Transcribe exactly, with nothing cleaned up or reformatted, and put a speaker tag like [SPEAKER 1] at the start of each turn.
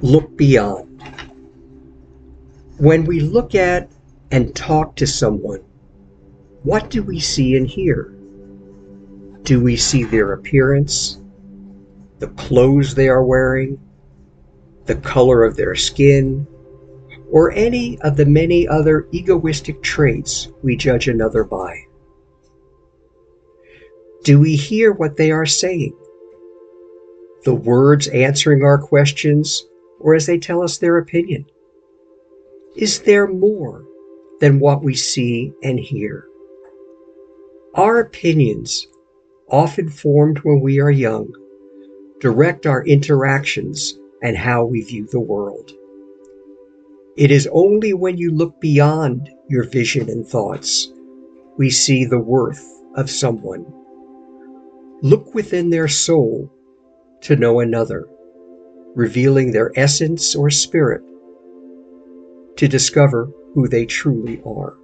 [SPEAKER 1] Look beyond. When we look at and talk to someone, what do we see and hear? Do we see their appearance, the clothes they are wearing, the color of their skin, or any of the many other egoistic traits we judge another by? Do we hear what they are saying? The words answering our questions, or as they tell us their opinion? Is there more than what we see and hear? Our opinions, often formed when we are young, direct our interactions and how we view the world. It is only when you look beyond your vision and thoughts we see the worth of someone. Look within their soul to know another, revealing their essence or spirit, to discover who they truly are.